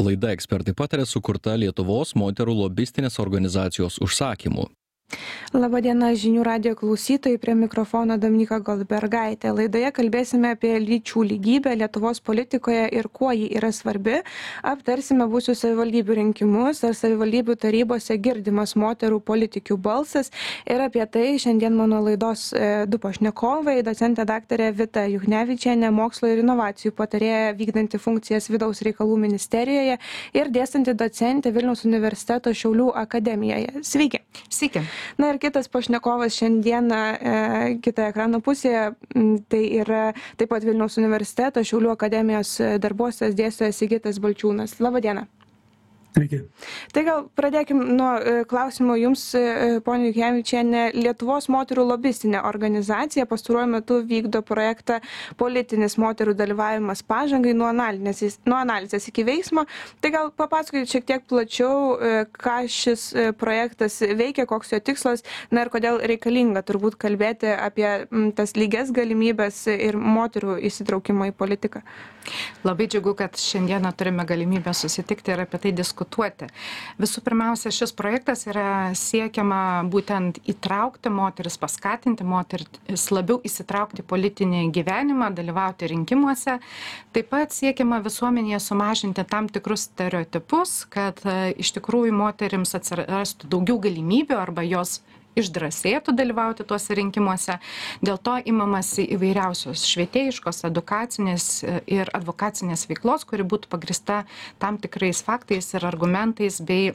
Laida Ekspertai pataria sukurta Lietuvos moterų lobistinės organizacijos užsakymu. Labadiena žinių radijo klausytojai, prie mikrofono Dominyka Goldbergaitė. Laidoje kalbėsime apie lyčių lygybę Lietuvos politikoje ir kuo ji yra svarbi. Aptarsime būsių savivaldybių rinkimus, ar savivaldybių tarybose girdimas moterų politikių balsas. Ir apie tai šiandien mano laidos du pašnekovai, docentė daktarė Vita Juchnevičienė, mokslo ir inovacijų patarėja vykdanti funkcijas Vidaus reikalų ministerijoje ir dėstanti docentė Vilniaus universiteto Šiaulių akademijoje. Sveiki. Sveiki. Na ir kitas pašnekovas šiandieną kitoje ekrano pusėje, tai yra taip pat Vilniaus universiteto Šiaulių akademijos darbuotojas dėstytojas Sigitas Balčiūnas. Labadiena. Sveiki. Tai gal pradėkim nuo klausimo jums, ponia Juchnevičienė. Lietuvos moterų lobistinė organizacija pastaruoju metu vykdo projektą Politinis moterų dalyvavimas pažangai nuo analizės iki veiksmo. Tai gal papasakokite šiek tiek plačiau, ką šis projektas veikia, koks jo tikslas, na ir kodėl reikalinga turbūt kalbėti apie tas lygias galimybės ir moterų įsitraukimą į politiką. Labai džiugu, kad šiandieną turime galimybę susitikti ir apie tai diskutuoti. Visų pirmiausia, šis projektas yra siekiama būtent įtraukti moteris, paskatinti moteris labiau įsitraukti į politinį gyvenimą, dalyvauti rinkimuose. Taip pat siekiama visuomenėje sumažinti tam tikrus stereotipus, kad iš tikrųjų moterims atsirastų daugiau galimybių arba jos išdrąsėtų dalyvauti tuose rinkimuose. Dėl to imamasi įvairiausios švietėjiškos, edukacinės ir advokacinės veiklos, kuri būtų pagrįsta tam tikrais faktais ir argumentais bei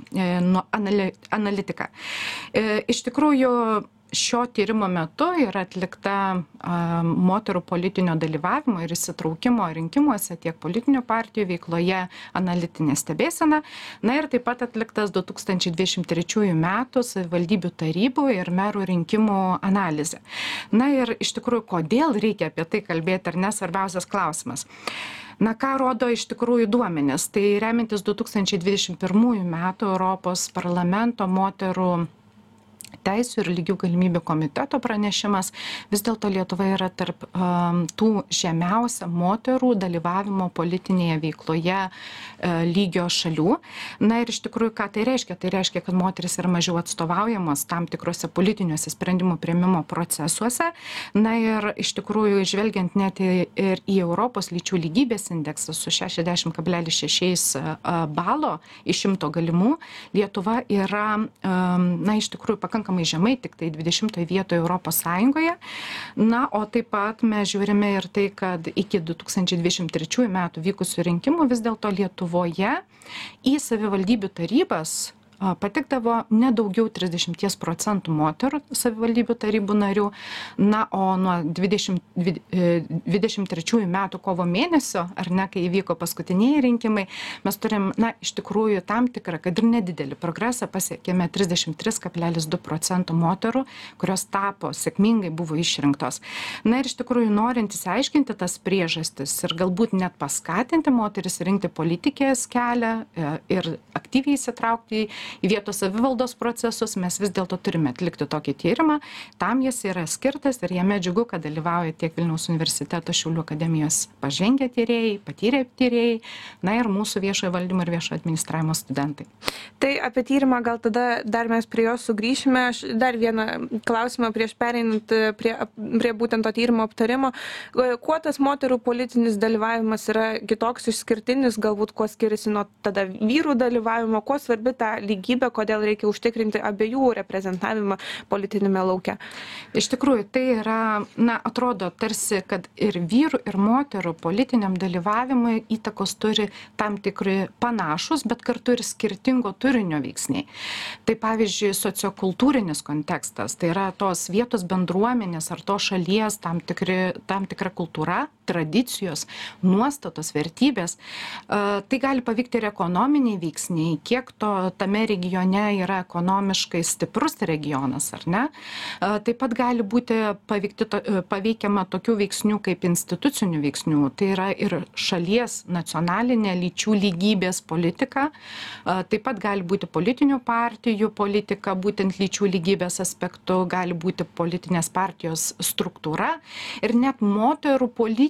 analitika. Iš tikrųjų, šio tyrimo metu yra atlikta moterų politinio dalyvavimo ir įsitraukimo rinkimuose tiek politinių partijų veikloje analitinė stebėsena. Na ir taip pat atliktas 2023 metų savivaldybių tarybų ir merų rinkimų analizė. Na ir iš tikrųjų, kodėl reikia apie tai kalbėti, ar ne, svarbiausias klausimas. Na, ką rodo iš tikrųjų duomenys? Tai remintis 2021 metų Europos parlamento moterų teisių ir lygių galimybių komiteto pranešimas, vis dėlto Lietuva yra tarp tų žemiausia moterų dalyvavimo politinėje veikloje lygio šalių. Na ir iš tikrųjų, ką tai reiškia? Tai reiškia, kad moteris yra mažiau atstovaujamos tam tikrose politiniuose sprendimų priėmimo procesuose. Na ir iš tikrųjų, žvelgiant net ir į Europos lyčių lygybės indeksą su 60,6 balo iš 100 galimų, Lietuva yra, na, iš tikrųjų pakankamai žemai, tik tai 20 vietoje Europos Sąjungoje. Na, o taip pat mes žiūrime ir tai, kad iki 2023 metų vykusių rinkimų vis dėlto Lietuvoje į savivaldybių tarybas patekdavo ne daugiau 30% moterų savivaldybių tarybų narių. Na, o nuo 2023 metų kovo mėnesio, ar ne, kai įvyko paskutiniai rinkimai, mes turim, na, iš tikrųjų tam tikrą, kad ir nedidelį progresą pasiekėme 33,2% moterų, kurios tapo sėkmingai buvo išrinktos. Na ir iš tikrųjų norint įsiaiškinti tas priežastis ir galbūt net paskatinti moteris rinkti politikės kelią ir aktyviai įsitraukti į vietos savivaldos procesus, mes vis dėlto turime atlikti tokį tyrimą. Tam jis yra skirtas ir jame džiugu, kad dalyvauja tiek Vilniaus universiteto Šiaulių akademijos pažengę tyrėjai, patyrę tyrėjai, na ir mūsų viešojo valdymo ir viešojo administravimo studentai. Tai apie tyrimą gal tada dar mes prie jo sugrįšime. Aš dar vieną klausimą prieš pereinant prie būtent to tyrimo aptarimo. Kuo tas moterų politinis dalyvavimas yra kitoks, išskirtinis, galbūt kuo skiriasi nuo tada vyrų dalyvavimo, kuo svarbi ta lygybė, kodėl reikia užtikrinti abiejų reprezentavimą politinėme lauke? Iš tikrųjų, tai yra, na, atrodo tarsi, kad ir vyrų, ir moterų politiniam dalyvavimui įtakos turi tam tikri panašus, bet kartu ir skirtingo turinio veiksniai. Tai pavyzdžiui, sociokultūrinis kontekstas, tai yra tos vietos bendruomenės ar to šalies tam tikra kultūra, tradicijos, nuostatos, vertybės. Tai gali paveikti ir ekonominiai veiksniai, kiek tame regione yra ekonomiškai stiprus regionas, ar ne? Taip pat gali būti paveikiama tokių veiksnių kaip institucinių veiksnių. Tai yra ir šalies nacionalinė lyčių lygybės politika. Taip pat gali būti politinių partijų politika, būtent lyčių lygybės aspektu, gali būti politinės partijos struktūra ir net moterų politikų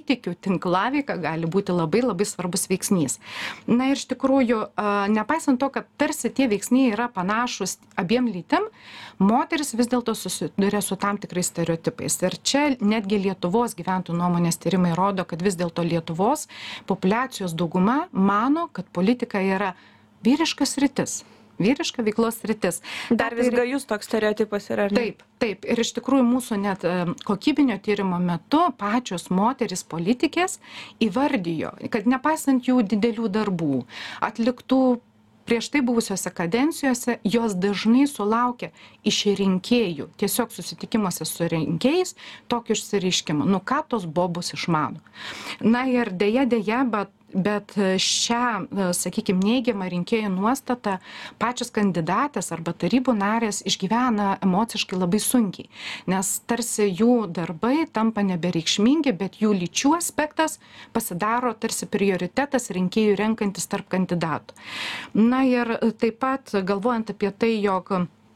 santykių tinklaveika gali būti labai labai svarbus veiksnys. Na ir iš tikrųjų, nepaisant to, kad tarsi tie veiksniai yra panašus abiem lytim, moteris vis dėlto susiduria su tam tikrais stereotipais. Ir čia netgi Lietuvos gyventojų nuomonės tyrimai rodo, kad vis dėlto Lietuvos populiacijos dauguma mano, kad politika yra vyriška sritis. Vyriška veiklos sritis. Dar vis gajus toks stereotipas yra. Taip, taip. Ir iš tikrųjų mūsų net kokybinio tyrimo metu pačios moteris politikės įvardijo, kad nepaisant jų didelių darbų, atliktų prieš tai buvusiose kadencijose, jos dažnai sulaukia iš rinkėjų, tiesiog susitikimuose su rinkėjais, tokio išsireiškimo, nu ką tos bobus išmano. Na ir dėja, bet šią, sakykime, neigiamą rinkėjų nuostatą pačios kandidatės arba tarybų narės išgyvena emociškai labai sunkiai, nes tarsi jų darbai tampa nebereikšmingi, bet jų lyčių aspektas pasidaro tarsi prioritetas rinkėjų renkantis tarp kandidatų. Na ir taip pat galvojant apie tai, jog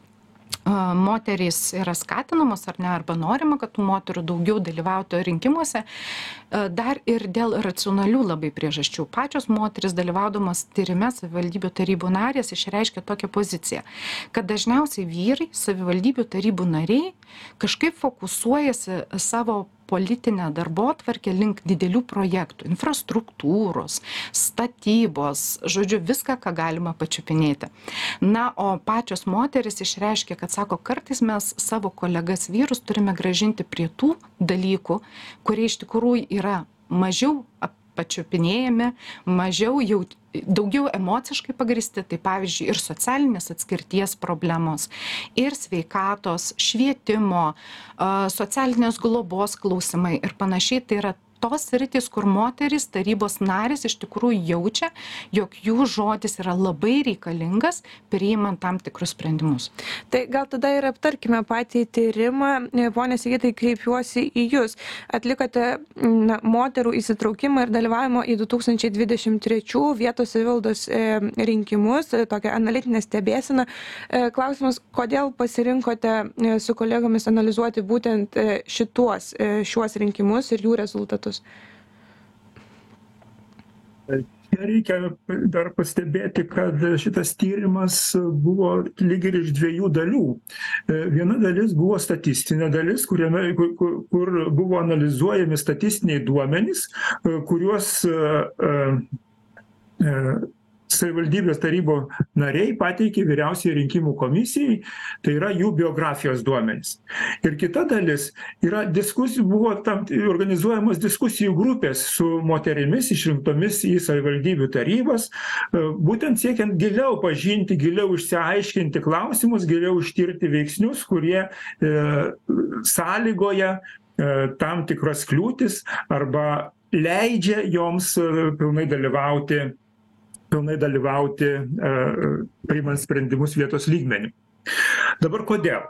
moterys yra skatinamos ar ne, arba norima, kad tų moterų daugiau dalyvautų rinkimuose, dar ir dėl racionalių labai priežasčių. Pačios moteris dalyvaudamas tyrime savivaldybių tarybų narės išreiškia tokią poziciją, kad dažniausiai vyrai, savivaldybių tarybų nariai kažkaip fokusuojasi savo politinę darbotvarkę link didelių projektų, infrastruktūros, statybos, žodžiu, viską, ką galima pačiupinėti. Na, o pačios moteris išreiškia, kad sako, kartais mes savo kolegas vyrus turime grąžinti prie tų dalykų, kurie iš tikrųjų yra mažiau pačiupinėjami, daugiau emociškai pagristi, tai pavyzdžiui ir socialinės atskirties problemos, ir sveikatos, švietimo, socialinės globos klausimai ir panašiai. Tai yra tos sritys, kur moterys tarybos narės iš tikrųjų jaučia, jog jų žodis yra labai reikalingas priimant tam tikrus sprendimus. Tai gal tada ir aptarkime patį tyrimą. Pone Sigitai, kreipiuosi į Jūs. Atlikote moterų įsitraukimą ir dalyvavimo į 2023 vietos savivaldos rinkimus, tokią analitinę stebėseną. Klausimas, kodėl pasirinkote su kolegomis analizuoti būtent šiuos rinkimus ir jų rezultatus? Reikia dar pastebėti, kad šitas tyrimas buvo lyg ir iš dviejų dalių. Viena dalis buvo statistinė dalis, kur buvo analizuojami statistiniai duomenys, kuriuos savivaldybės tarybų nariai pateikė vyriausiai rinkimų komisijai, tai yra jų biografijos duomenys. Ir kita dalis yra buvo organizuojamos diskusijų grupės su moterimis išrinktomis į savivaldybių tarybas, būtent siekiant giliau pažinti, giliau išsiaiškinti klausimus, giliau ištirti veiksnius, kurie sąlygoja tam tikras kliūtis arba leidžia joms pilnai dalyvauti priimant sprendimus vietos lygmeniu. Dabar kodėl?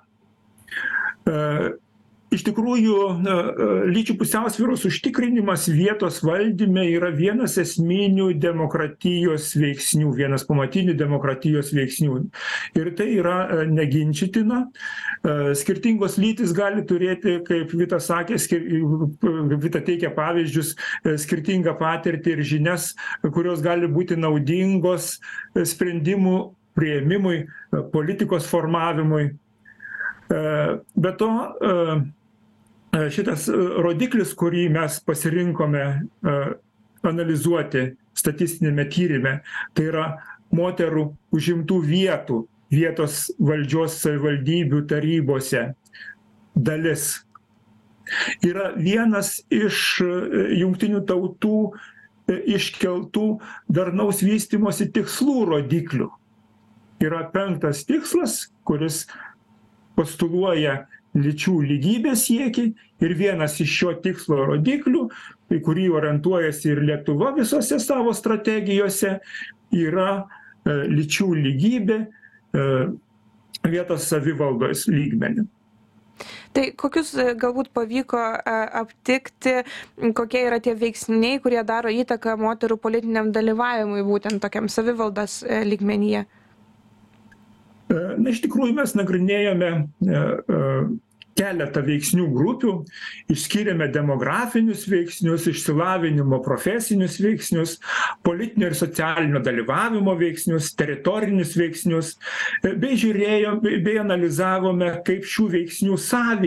Iš tikrųjų, lyčių pusiausvyros užtikrinimas vietos valdyme yra vienas esminių demokratijos veiksnių, vienas pamatinių demokratijos veiksnių. Ir tai yra neginčytina. Skirtingos lytys gali turėti, kaip Vita sakė, Vita teikia pavyzdžius, skirtingą patirtį ir žinias, kurios gali būti naudingos sprendimų priėmimui, politikos formavimui. Be to, šitas rodiklis, kurį mes pasirinkome analizuoti statistinėme tyrime, tai yra moterų užimtų vietų vietos valdžios savivaldybių tarybose dalis. Yra vienas iš jungtinių tautų iškeltų darnaus vystymosi tikslų rodiklių. Yra 5 tikslas, kuris postuluoja lyčių lygybės siekį ir vienas iš šio tikslo rodiklių, į kurį orientuojasi ir Lietuva visose savo strategijose, yra lyčių lygybė vietos savivaldos lygmeniu. Tai kokius galbūt pavyko aptikti, kokie yra tie veiksniai, kurie daro įtaką moterų politiniam dalyvavimui būtent tokiam savivaldos lygmenyje? Na, iš tikrųjų mes nagrinėjome keletą veiksnių grupių, išskyrėme demografinius veiksnius, išsilavinimo profesinius veiksnius, politinio ir socialinio dalyvavimo veiksnius, teritorinius veiksnius, bei analizavome, kaip šių veiksnių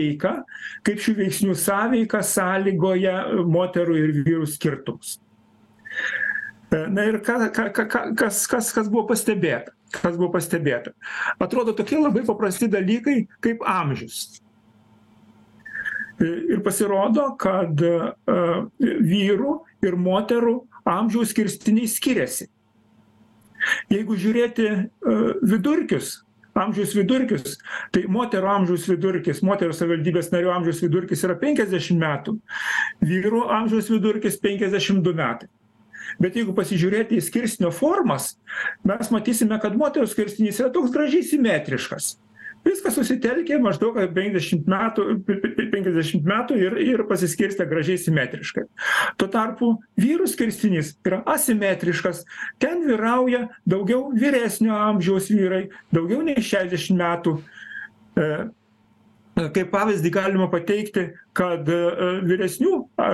sąveika sąlygoja moterų ir vyrų skirtumus. Na ir kas buvo pastebėta? Atrodo tokie labai paprasti dalykai kaip amžius. Ir pasirodo, kad vyrų ir moterų amžiaus skirsniai skiriasi. Jeigu žiūrėti amžiaus vidurkius, tai moterų amžiaus vidurkis, moterų savivaldybės narių amžiaus vidurkis yra 50 metų, vyrų amžiaus vidurkis 52 metai. Bet jeigu pasižiūrėti į skirsnio formas, mes matysime, kad moterų skirsnys yra toks gražiai simetriškas. Viskas susitelkė maždaug 50 metų ir pasiskirstė gražiai simetriškai. Tuo tarpu vyrų skirstinys yra asimetriškas, ten vyrauja daugiau vyresnio amžiaus vyrai, daugiau nei 60 metų. Kaip pavyzdį galima pateikti, kad vyresnių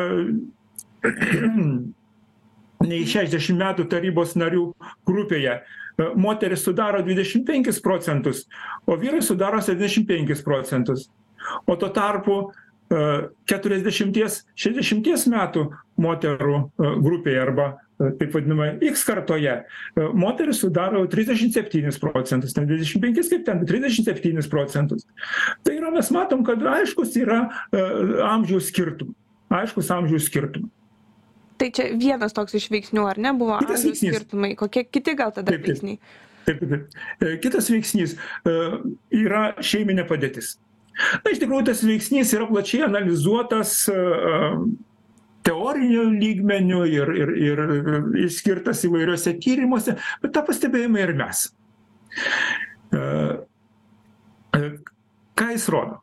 nei 60 metų tarybos narių grupėje moteris sudaro 25%, o vyrai sudaro 75%. O tuo tarpu 40-60 metų moterų grupėje arba taip vadinama X kartoje moteris sudaro 37%, ne 25 kaip ten, 37%. Tai yra, mes matom, kad aiškus yra amžiaus skirtumai. Tai čia vienas toks iš veiksnių, ar ne, buvo amžiaus skirtumai? Kokie kiti gal tada veiksniai? Taip. Kitas veiksnys yra šeiminė padėtis. Na, iš tikrųjų, tas veiksnys yra plačiai analizuotas teoriniu lygmeniu ir išskirtas įvairiuose tyrimuose, bet tą pastebėjome ir mes. Ką jis rodo?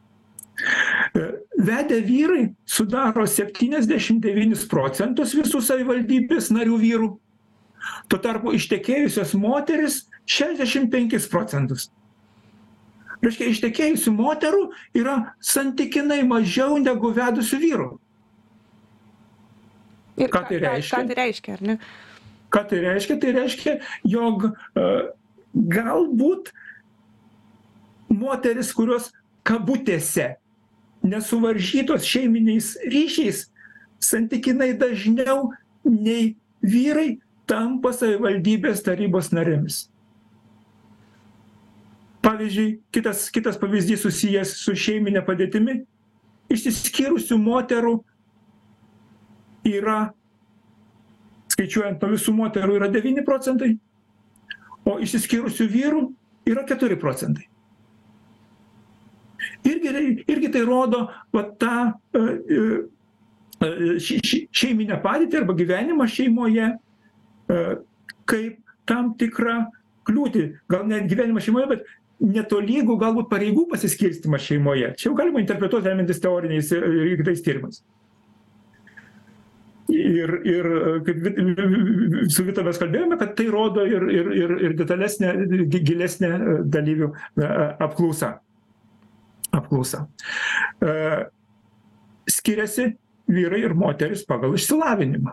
Vedę vyrai sudaro 79% visų savivaldybės narių vyrų. Tuo tarpu ištekėjusios moteris 65%. Reiškia, ištekėjusių moterų yra santykinai mažiau negu vedusių vyrų. Ir ką tai reiškia, ar ne? Ką tai reiškia? Tai reiškia, jog galbūt moteris, kurios kabutėse nesuvaržytos šeiminiais ryšiais, santykinai dažniau nei vyrai tampa savivaldybės tarybos narėmis. Pavyzdžiui, kitas pavyzdys susijęs su šeiminė padėtimi. Išsiskyrusių moterų yra, skaičiuojant nuo visų moterų, yra 9%, o išsiskyrusių vyrų yra 4%. Irgi tai rodo tą šeiminę padėtį arba gyvenimą šeimoje kaip tam tikrą kliūtį, gal net gyvenimą šeimoje, bet netolygų galbūt pareigų pasiskirstymą šeimoje. Čia jau galima interpretuoti remiantis teoriniais ir kitais tyrimais. Ir kaip su Vita mes kalbėjome, kad tai rodo ir detalesnė, gilesnė dalyvių apklausa. Skiriasi vyrai ir moteris pagal išsilavinimą.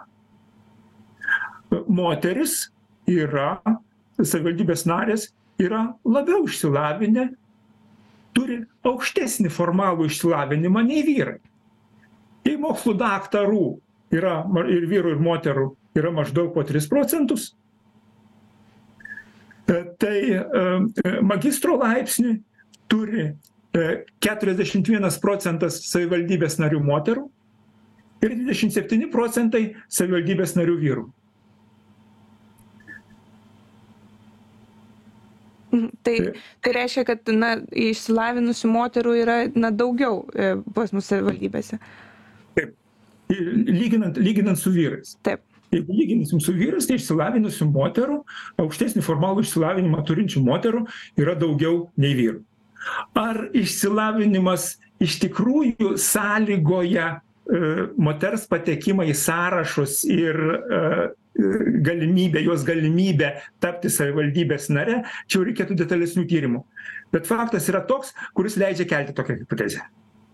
Moteris yra, savivaldybės narės, yra labiau išsilavinę, turi aukštesnį formalų išsilavinimą nei vyrai. Jei mokslų daktarų yra ir vyrų, ir moterų yra maždaug po 3%, tai magistro laipsnį turi 41% savivaldybės narių moterų ir 27% savivaldybės narių vyrų. Tai reiškia, kad išsilavinusių moterų yra daugiau pas mus savivaldybėse. Taip, lyginant su vyrais. Taip. Jeigu lyginsim su vyrais, tai išsilavinusių moterų, aukštesnį formalų išsilavinimą turinčių moterų yra daugiau nei vyrų. Ar išsilavinimas iš tikrųjų sąlygoja moters patekimą į sąrašus ir jos galimybę tapti savivaldybės nare, čia jau reikėtų detalesnių tyrimų. Bet faktas yra toks, kuris leidžia kelti tokią hipotezę.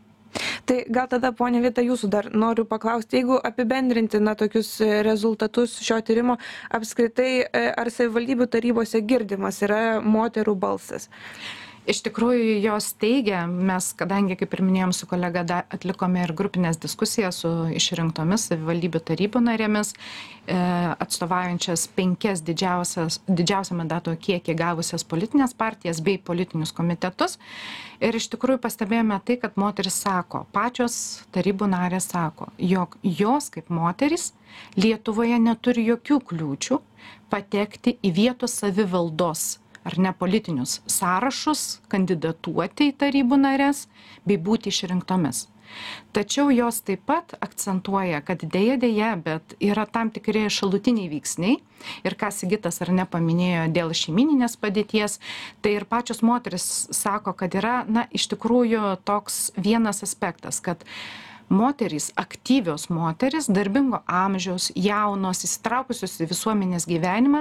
Tai gal tada, ponia Vita, jūsų dar noriu paklausti, jeigu apibendrinti tokius rezultatus šio tyrimo, apskritai ar savivaldybių tarybose girdimas yra moterų balsas? Iš tikrųjų, jos teigia, mes, kadangi, kaip ir minėjom, su kolega atlikome ir grupinės diskusijas su išrinktomis savivaldybių tarybų narėmis, atstovaujančias 5 didžiausią mandato kiekį gavusias politinės partijas bei politinius komitetus. Ir iš tikrųjų pastebėjome tai, kad moteris sako, pačios tarybų narės sako, jog jos kaip moteris Lietuvoje neturi jokių kliūčių patekti į vietos savivaldos ar ne politinius sąrašus, kandidatuoti į tarybų narės bei būti išrinktomis. Tačiau jos taip pat akcentuoja, kad dėja, bet yra tam tikri šalutiniai veiksniai ir ką Sigitas ar nepaminėjo dėl šeimyninės padėties, tai ir pačios moteris sako, kad yra, iš tikrųjų toks vienas aspektas, kad moterys, aktyvios moterys, darbingo amžiaus, jaunos, įsitraukusios į visuomenės gyvenimą,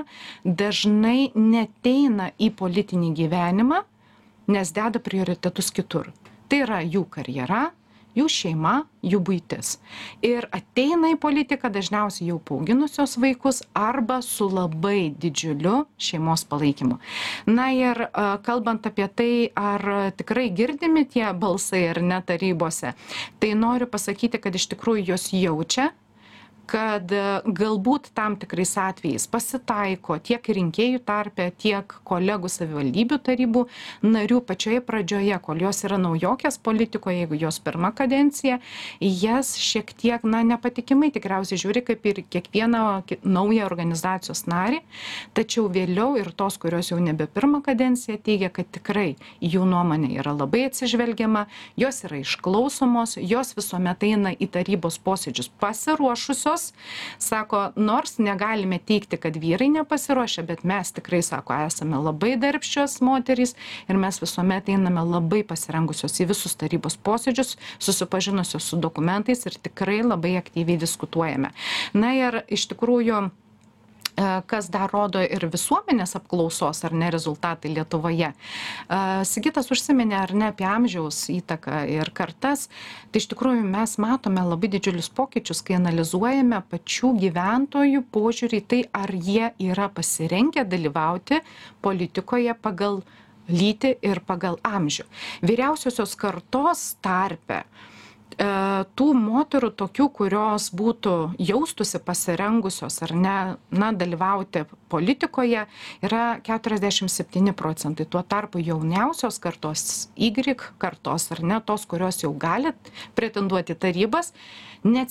dažnai neteina į politinį gyvenimą, nes deda prioritetus kitur. Tai yra jų karjera, jų šeima, jų buitis. Ir ateina į politiką dažniausiai jau paauginusios vaikus arba su labai didžiuliu šeimos palaikymu. Ir kalbant apie tai, ar tikrai girdimi tie balsai ar ne tarybose, tai noriu pasakyti, kad iš tikrųjų jos jaučia, kad galbūt tam tikrais atvejais pasitaiko tiek rinkėjų tarpe, tiek kolegų savivaldybių tarybų narių pačioje pradžioje, kol jos yra naujokės politikoje, jeigu jos pirma kadencija, jas šiek tiek, nepatikimai tikriausiai žiūri kaip ir kiekvieną naują organizacijos narį, tačiau vėliau ir tos, kurios jau nebe pirmą kadenciją teigia, kad tikrai jų nuomonė yra labai atsižvelgiama, jos yra išklausomos, jos visuomet eina į tarybos posėdžius pasiruošusios. Sako, nors negalime teikti, kad vyrai nepasiruošia, bet mes tikrai, sako, esame labai darbščios moterys ir mes visuomet einame labai pasirengusios į visus tarybos posėdžius, susipažinusios su dokumentais ir tikrai labai aktyviai diskutuojame. Ir iš tikrųjų, kas dar rodo ir visuomenės apklausos ar ne rezultatai Lietuvoje. Sigitas užsiminė ar ne apie amžiaus įtaką ir kartas. Tai iš tikrųjų mes matome labai didžiulius pokyčius, kai analizuojame pačių gyventojų požiūrį tai, ar jie yra pasirengę dalyvauti politikoje pagal lytį ir pagal amžių. Vyriausiosios kartos tarpe tų moterų tokių, kurios būtų jaustųsi pasirengusios ar ne, dalyvauti politikoje, yra 47%. Tuo tarpu jauniausios kartos, Y kartos ar ne, tos, kurios jau gali pretenduoti tarybas, net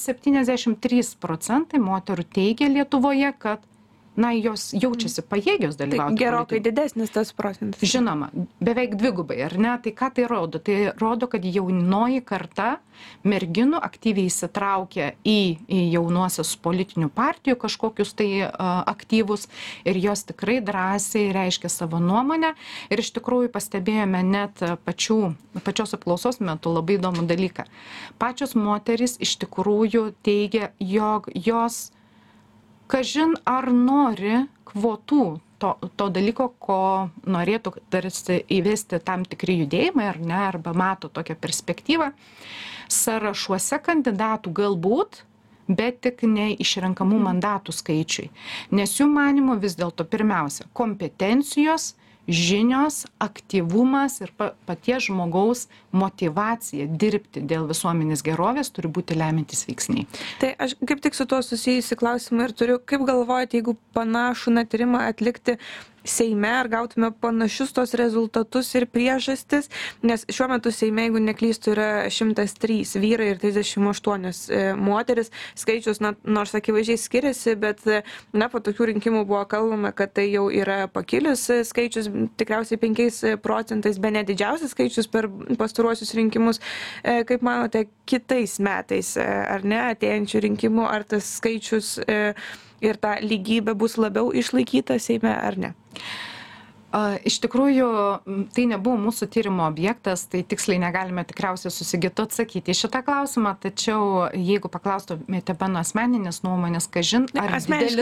73% moterų teigia Lietuvoje, kad jos jaučiasi pajėgios dalyvauti. Tai gerokai didesnis tas procentas. Žinoma, beveik dvigubai, ar ne? Tai ką tai rodo? Tai rodo, kad jaunoji karta merginų aktyviai įsitraukia į jaunuosius politinių partijų kažkokius tai aktyvus ir jos tikrai drąsiai reiškia savo nuomonę. Ir iš tikrųjų pastebėjome net pačios apklausos metu labai įdomų dalyką. Pačios moterys iš tikrųjų teigia, jog jos kažin ar nori kvotų to dalyko, ko norėtų tarsi įvesti tam tikri judėjimai ar ne, arba mato tokią perspektyvą. Sąrašuose kandidatų galbūt, bet tik ne išrenkamų mandatų skaičiui. Nes jų manymu vis dėlto pirmiausia kompetencijos, žinios, aktyvumas ir paties žmogaus motyvacija dirbti dėl visuomenės gerovės turi būti lemiantys veiksniai. Tai aš kaip tik su tuo susijusi klausimą ir turiu, kaip galvojate, jeigu panašų tyrimą atlikti Seime, ar gautume panašius tos rezultatus ir priežastis, nes šiuo metu Seime, jeigu neklystu, yra 103 vyrai ir 38 moteris, skaičius nors akivaizdžiai skiriasi, bet po tokių rinkimų buvo kalbama, kad tai jau yra pakilęs skaičius, tikriausiai 5%, be nedidžiausias skaičius per pastaruosius rinkimus. Kaip manote, kitais metais, ar ne, atėjančių rinkimų, ar tas skaičius ir ta lygybė bus labiau išlaikyta Seime ar ne? Iš tikrųjų, tai nebuvo mūsų tyrimo objektas, tai tiksliai negalime tikriausiai susigitu atsakyti į šitą klausimą, tačiau jeigu paklaustumėte mano asmeninės nuomonės, kažin, ar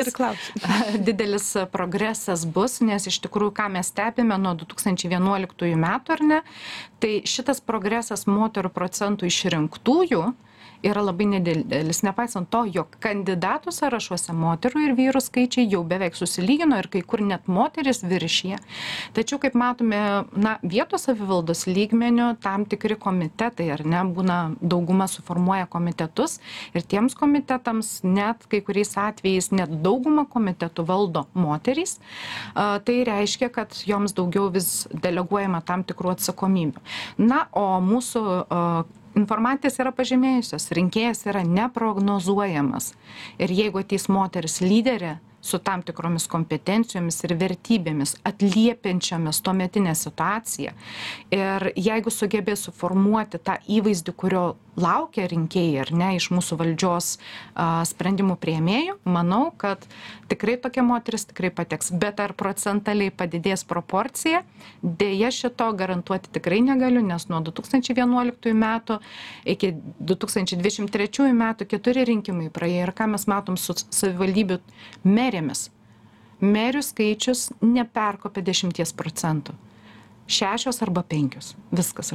didelis progresas bus, nes iš tikrųjų, ką mes stebime nuo 2011 metų, ar ne, tai šitas progresas moterų procentų išrinktųjų yra labai nedidelis, nepaisant to, jog kandidatų sąrašuose moterų ir vyrų skaičiai jau beveik susilygino ir kai kur net moteris viršyje. Tačiau, kaip matome, vietos savivaldos lygmenių tam tikri komitetai, ar ne, būna dauguma suformuoja komitetus ir tiems komitetams net kai kuriais atvejais net dauguma komitetų valdo moterys. Tai reiškia, kad joms daugiau vis deleguojama tam tikrų atsakomybių. O mūsų informantės yra pažymėjusios, rinkėjas yra neprognozuojamas. Ir jeigu ateis moteris lyderė su tam tikromis kompetencijomis ir vertybėmis, atliepiančiomis tuometinę situaciją, ir jeigu sugebės suformuoti tą įvaizdį, kurio laukia rinkėjai, ar ne, iš mūsų valdžios sprendimų priėmėjų, manau, kad tikrai tokia moteris tikrai pateks. Bet ar procentaliai padidės proporcija, dėja šito garantuoti tikrai negaliu, nes nuo 2011 metų iki 2023 metų 4 rinkimai praėjo ir ką mes matom su savivaldybių merėmis. Merių skaičius neperkopė 10%. 6 arba 5. Viskas,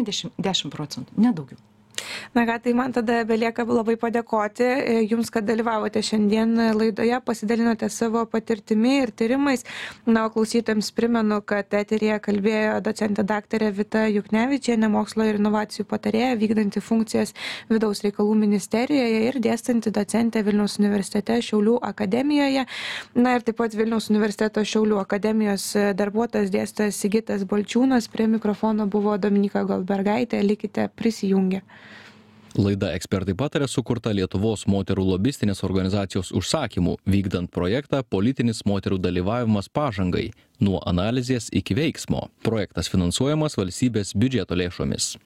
8-10%, nedaugiau. Na ką, tai man tada belieka labai padėkoti Jums, kad dalyvavote šiandien laidoje, pasidalinote savo patirtimi ir tyrimais. O klausytojams primenu, kad eteryje kalbėjo docentė daktarė Vita Juknevičienė, mokslo ir inovacijų patarėja, vykdanti funkcijas Vidaus reikalų ministerijoje ir dėstanti docentė Vilniaus universitete Šiaulių akademijoje. Ir taip pat Vilniaus universiteto Šiaulių akademijos darbuotojas dėstytojas Sigitas Balčiūnas. Prie mikrofono buvo Dominyka Goldbergaitė. Likite prisijungę. Laida Ekspertai pataria sukurta Lietuvos moterų lobistinės organizacijos užsakymu, vykdant projektą Politinis moterų dalyvavimas pažangai – nuo analizės iki veiksmo. Projektas finansuojamas valstybės biudžeto lėšomis.